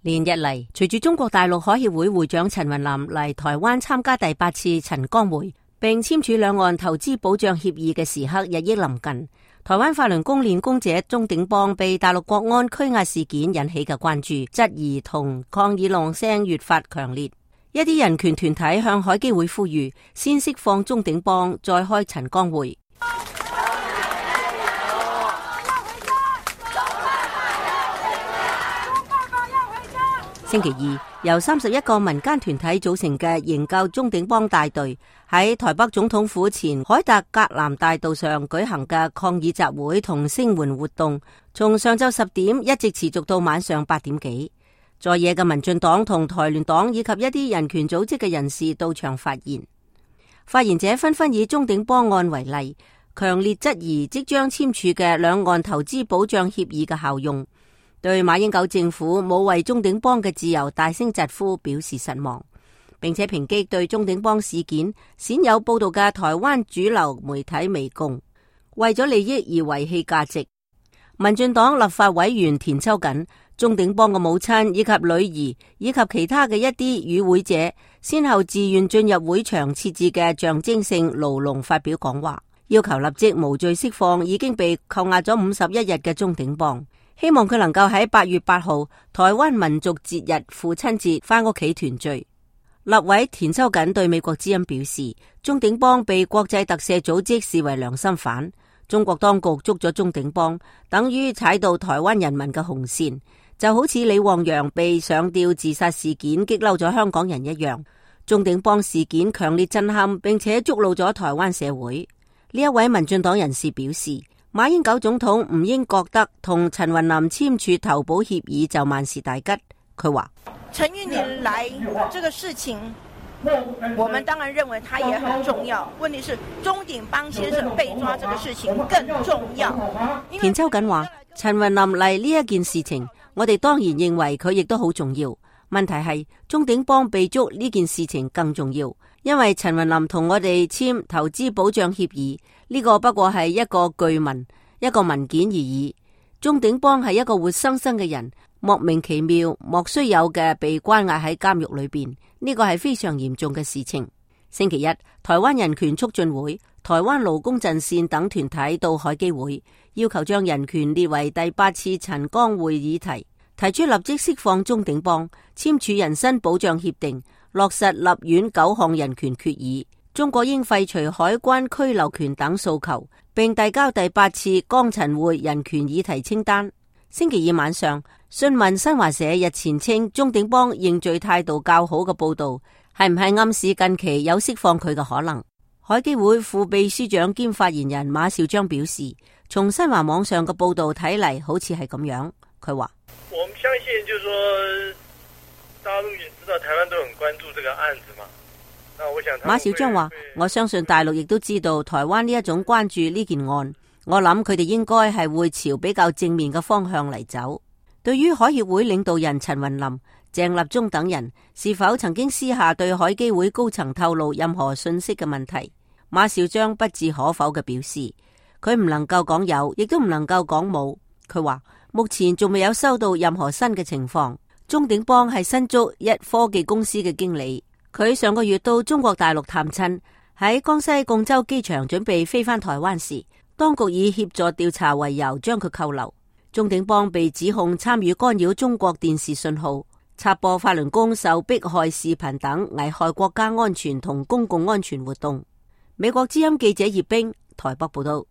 連日嚟，隨住中國大陸海協會會長陳雲林嚟台灣參加第8次陳江會，並簽署兩岸投資保障協議嘅時刻日益臨近，台灣法輪功練功者鍾鼎邦被大陸國安拘押事件引起嘅關注、質疑同抗議浪聲越發強烈。一啲人權團體向海基會呼籲，先釋放鍾鼎邦，再開陳江會。星期二，由31個民間團體組成嘅營救鍾鼎邦大隊喺台北總統府前凱達格蘭大道上舉行嘅抗議集會同聲援活動，從上晝10點一直持續到晚上8點幾。在野嘅民進黨同台聯黨以及一啲人權組織嘅人士到場發言，發言者紛紛以鍾鼎邦案為例，強烈質疑即將簽署嘅兩岸投資保障協議嘅效用，對馬英九政府冇為鍾鼎邦嘅自由大聲疾呼表示失望，並且抨擊對鍾鼎邦事件鮮有報道嘅台灣主流媒體媚共，為咗利益而遺棄價值。民進黨立法委員田秋瑾、鍾鼎邦嘅母親以及女兒以及其他嘅一啲與會者，先後自願進入會場設置嘅象徵性牢籠發表講話，要求立即無罪釋放已經被扣押咗51日嘅鍾鼎邦，希望佢能夠喺8月8號台灣民族節日父親節返屋企團聚。立委田秋瑾對美國之音表示，鍾鼎邦被國際特赦組織視為良心犯，中國當局捉咗鍾鼎邦，等於踩到台灣人民嘅紅線，就好似李旺陽被上吊自殺事件激嬲咗香港人一樣。鍾鼎邦事件強烈震撼，並且觸怒咗台灣社會。呢一位民進黨人士表示，馬英九總統唔應覺得同陳雲林簽署投保協議就萬事大吉。佢話： 陳雲林來這個事情，我們當然認為他也很重要。問題是鍾鼎邦先生被抓這個事情更重要。 田秋瑾話：陳雲林嚟呢一件事情，我哋當然認為佢亦都好重要。問題係鍾鼎邦被捉呢件事情更重要，因為陳雲林同我哋簽投資保障協議，呢個不過係一個據文、一個文件而已。鍾鼎邦係一個活生生嘅人，莫名其妙、莫須有嘅被關押喺監獄裏邊，呢個係非常嚴重嘅事情。星期一，台灣人權促進會、台灣勞工陣線等團體到海基會，要求將人權列為第8次陳江會議題，提出立即釋放鍾鼎邦、簽署人身保障協定、落實立院9項人權決議、中國應廢除海關居留權等訴求，並遞交第8次江陳會人權議題清單。星期二晚上，詢問新華社日前稱鍾鼎邦認罪態度較好嘅報道，係唔係暗示近期有釋放佢嘅可能？海基會副秘書長兼發言人馬紹章表示，從新華網上嘅報道睇嚟，好似係咁樣。佢話： 我們相信，就是說大陸也知道台灣都很關注這個案子嘛。 馬紹章話：我相信大陸亦都知道台灣呢一種關注呢件案，我諗佢哋應該係會朝比較正面嘅方向嚟走。對於海協會領導人陳雲林、鄭立忠等人是否曾經私下對海基會高層透露任何信息嘅問題，馬紹章不置可否嘅表示，佢唔能夠講有，亦都唔能夠講冇。佢話目前仲未有收到任何新嘅情況。鍾鼎邦係新竹一科技公司嘅經理。佢上個月到中國大陸探親，喺江西贛州機場準備飛返台灣時，當局以協助調查為由將佢扣留。鍾鼎邦被指控參與干擾中國電視信號、插播法輪功受迫害視頻等危害國家安全同公共安全活動。美國之音記者葉冰台北報道。